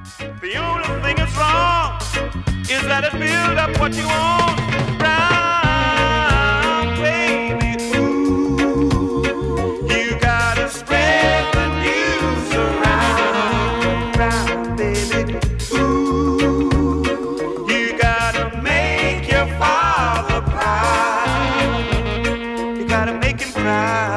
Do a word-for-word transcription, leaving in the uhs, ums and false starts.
The only thing that's wrong is that it build up what you want. Brown, baby, ooh, you gotta spread the news around. Brown, baby, ooh, you gotta make your father proud. You gotta make him proud.